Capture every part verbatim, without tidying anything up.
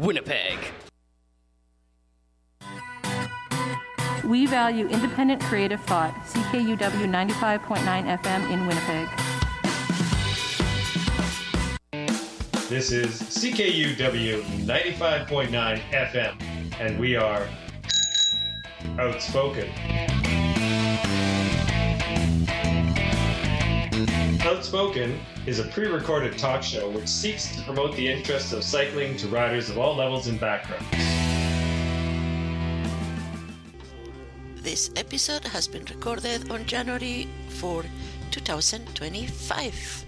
Winnipeg. We value independent creative thought. C K U W ninety-five point nine F M in Winnipeg. This is C K U W ninety-five point nine F M, and we are Outspoken. Outspoken is a pre-recorded talk show which seeks to promote the interests of cycling to riders of all levels and backgrounds. This episode has been recorded on January fourth, twenty twenty-five.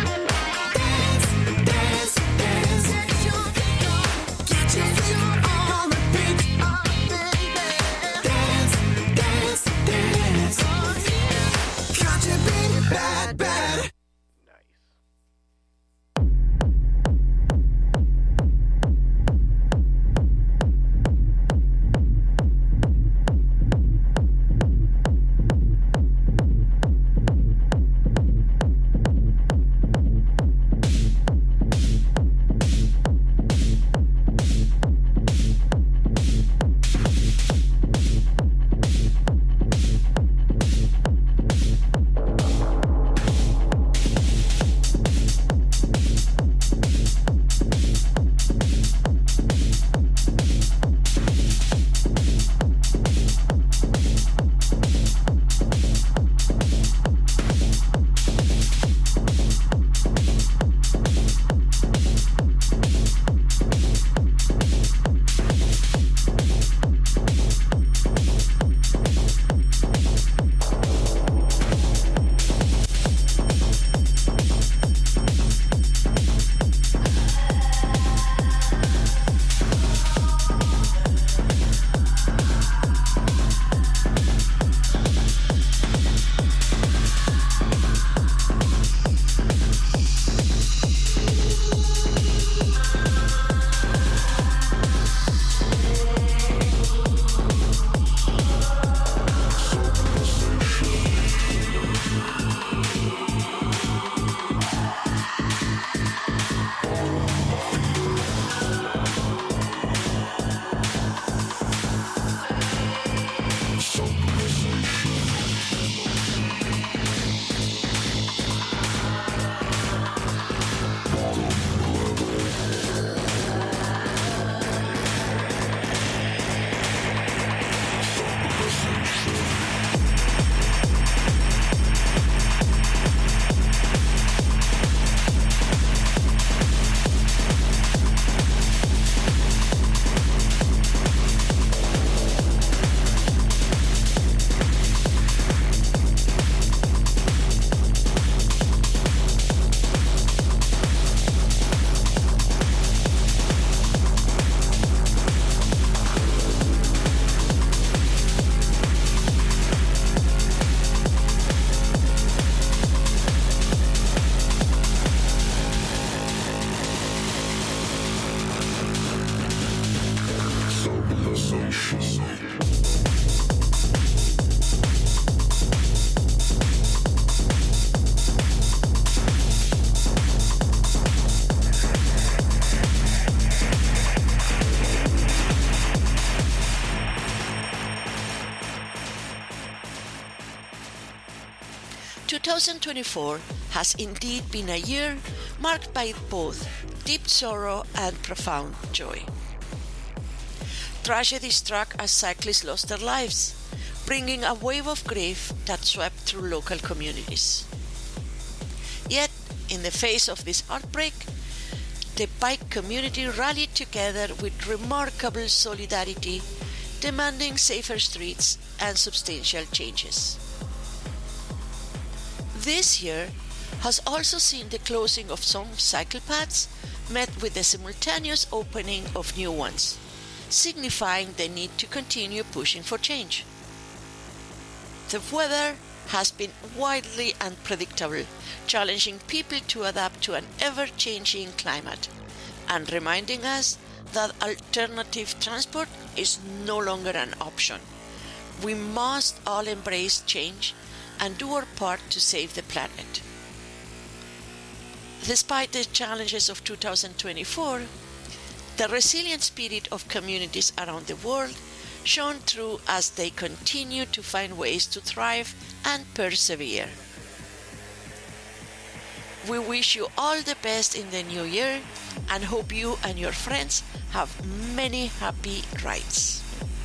Get your feet on twenty twenty-four has indeed been a year marked by both deep sorrow and profound joy. Tragedy struck as cyclists lost their lives, bringing a wave of grief that swept through local communities. Yet, in the face of this heartbreak, the bike community rallied together with remarkable solidarity, demanding safer streets and substantial changes. This year has also seen the closing of some cycle paths met with the simultaneous opening of new ones, signifying the need to continue pushing for change. The weather has been widely unpredictable, challenging people to adapt to an ever-changing climate and reminding us that alternative transport is no longer an option. We must all embrace change and do our part to save the planet. Despite the challenges of two thousand twenty-four, the resilient spirit of communities around the world shone through as they continue to find ways to thrive and persevere. We wish you all the best in the new year and hope you and your friends have many happy rides.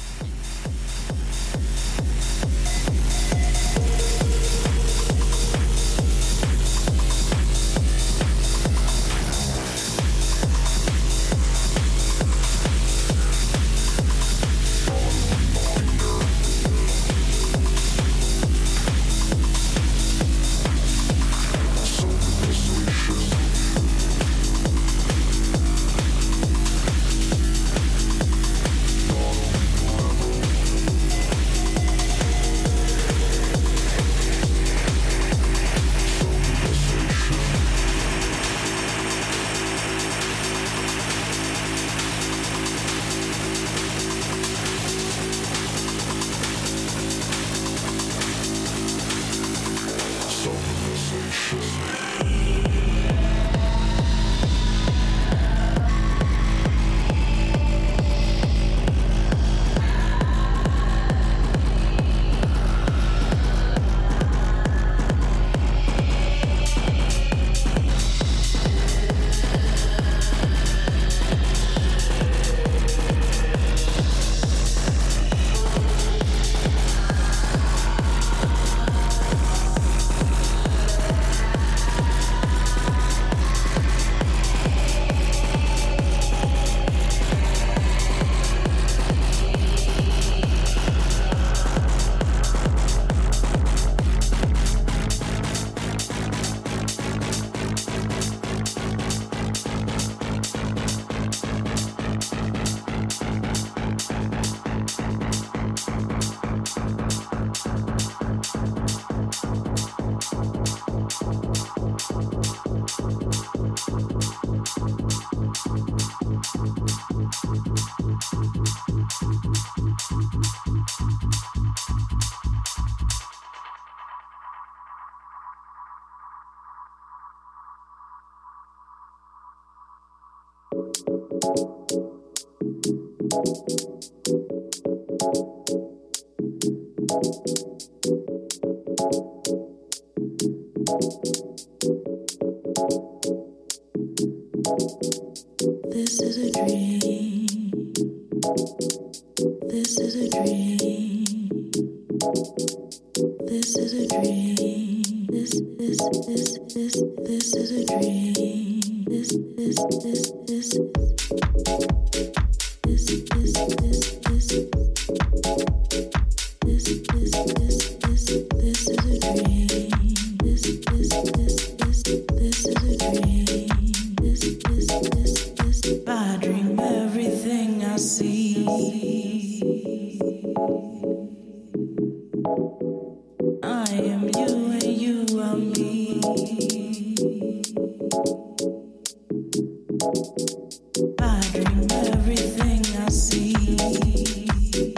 This is a dream. This is a dream. This is a dream. This, this, this, this, this is a dream. This, this, this, this, this, this, this, this, this, this, this, this, this is a dream. This, this, this, this, this is a dream. This, this, this, this. I dream everything I see. I am you and you are me. I dream everything I see.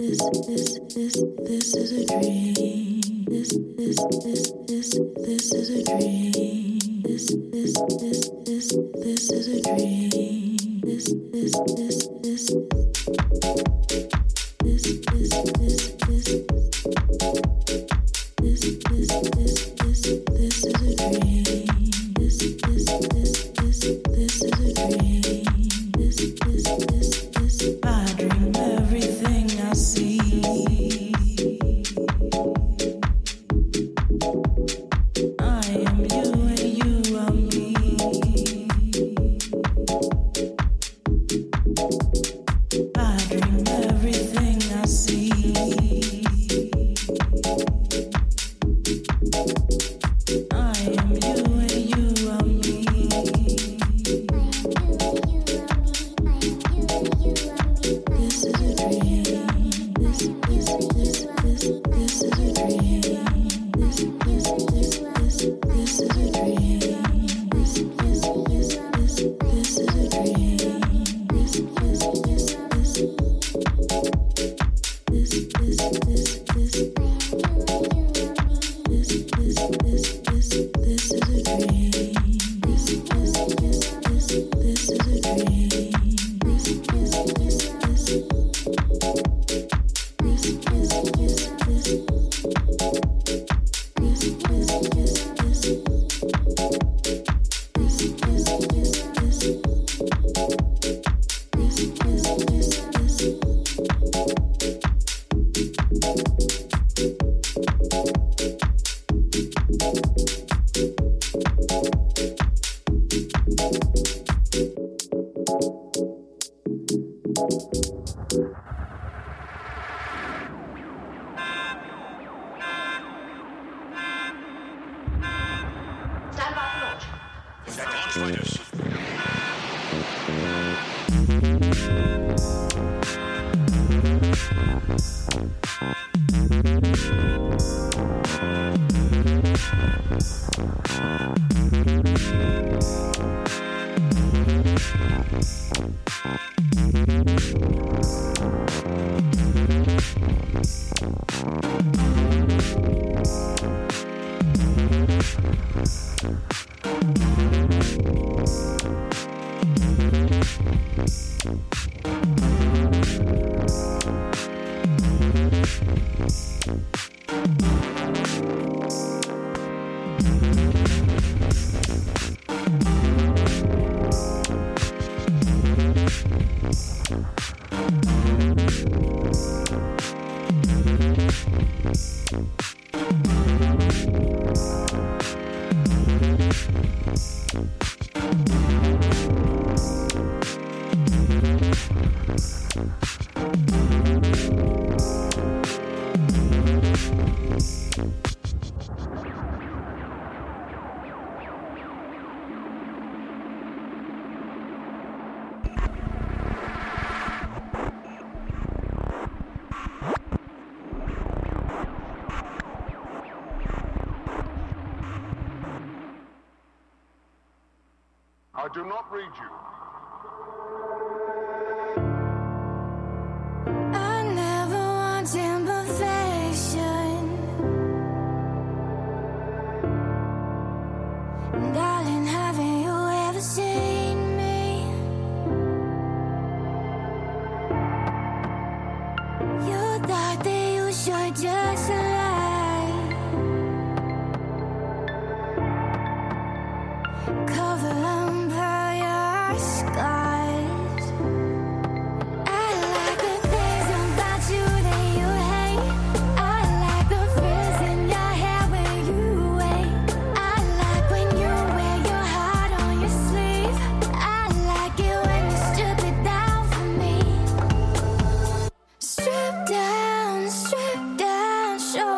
I do not read you. I never want imperfection. Darling, haven't you ever seen me? You thought that you should just lie, cover them per your scars. I like the things about you that you hate. I like the frizz in your hair when you wait. I like when you wear your heart on your sleeve. I like it when you strip it down for me. Strip down, strip down, show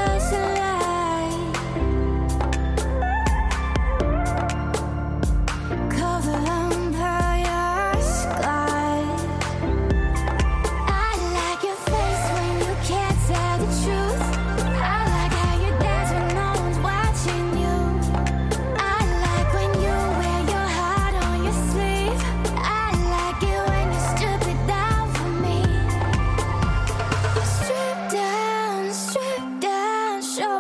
Strip down, strip down, show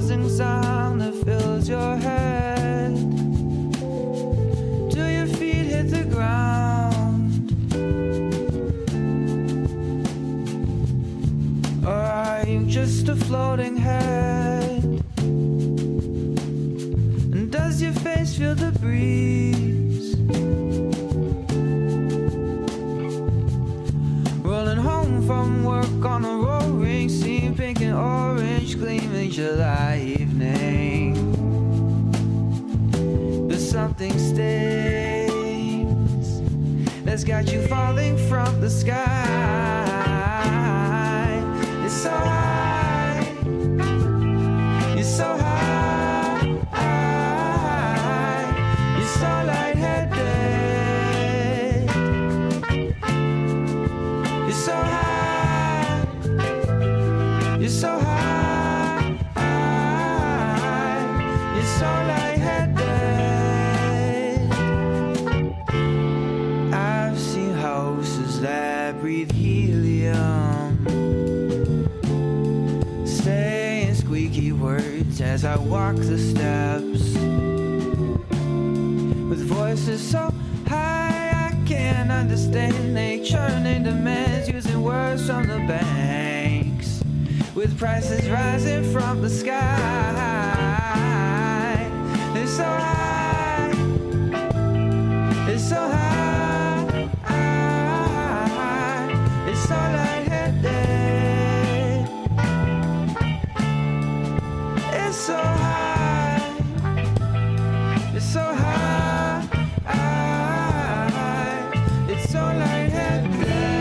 buzzing sound that fills your head? Do your feet hit the ground? Or are you just a floating head? And does your face feel the breeze? Rolling home from work on a roaring sea, pink and orange gleaming July evening. But something stays that's got you falling from the sky. It's so high, you're so high, you're so lightheaded. You're so high, you're so high, you're so lightheaded. I've seen houses that breathe helium, saying squeaky words as I walk the steps, with voices so high I can't understand. They churn in demands using words from the banks, with prices rising from the sky. It's so high, it's so high, it's so lightheaded. It's so high, it's so high, it's so lightheaded.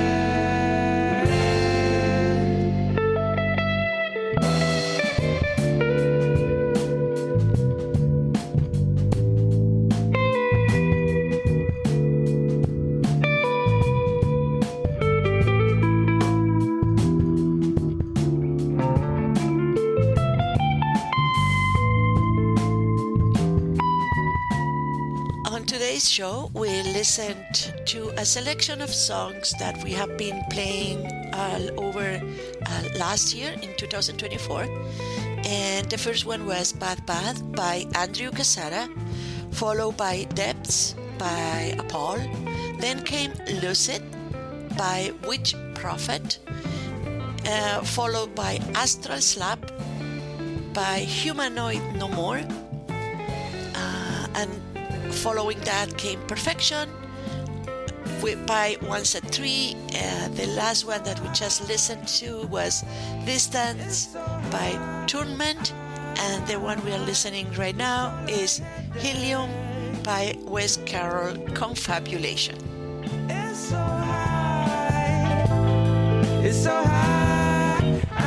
On today's show, we listened to a selection of songs that we have been playing all over uh, last year in two thousand twenty-four. And the first one was Bad Bath by Andrew Casara, followed by Depths by Apol. Then came Lucid by Witch Prophet, uh, followed by Astral Slap by Humanoid No More. Uh, and following that came Perfection with, by one set three. Uh, the last one that we just listened to was Distance by Tournament, and the one we are listening right now is Helium by Wes Carroll Confabulation. It's so high, it's so high,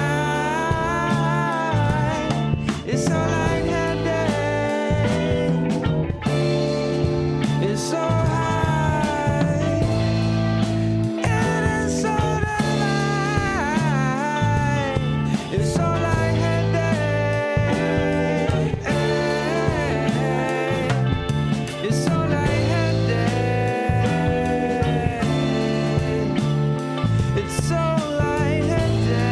it's so lightheaded. It's so high, and it's so light. It's so lightheaded. It's so lightheaded. It's so lightheaded.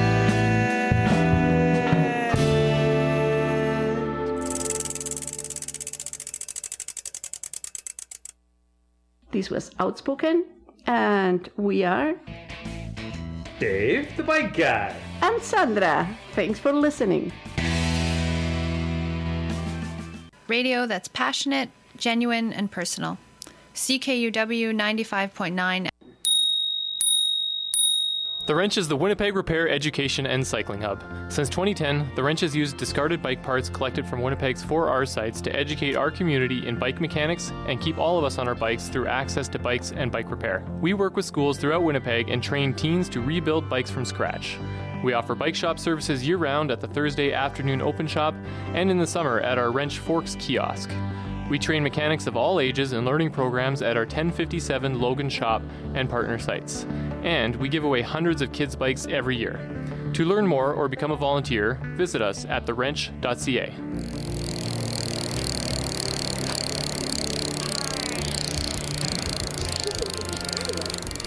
This was Outspoken, and we are Dave, the bike guy. and Sandra. Thanks for listening. Radio that's passionate, genuine, and personal. C K U W ninety-five point nine. The Wrench is the Winnipeg repair, education, and cycling hub. Since twenty ten, The Wrench has used discarded bike parts collected from Winnipeg's four R sites to educate our community in bike mechanics and keep all of us on our bikes through access to bikes and bike repair. We work with schools throughout Winnipeg and train teens to rebuild bikes from scratch. We offer bike shop services year-round at the Thursday afternoon open shop and in the summer at our Wrench Forks kiosk. We train mechanics of all ages in learning programs at our ten fifty-seven Logan shop and partner sites. And we give away hundreds of kids' bikes every year. To learn more or become a volunteer, visit us at the wrench dot c a.